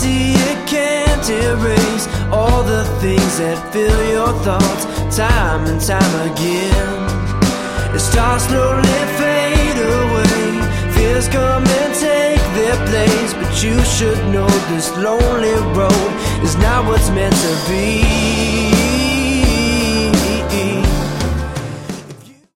reality, it can't erase all the things that fill your thoughts time and time again. It starts slowly fade away, fears come and take their place, but you should know this lonely road is not what's meant to be.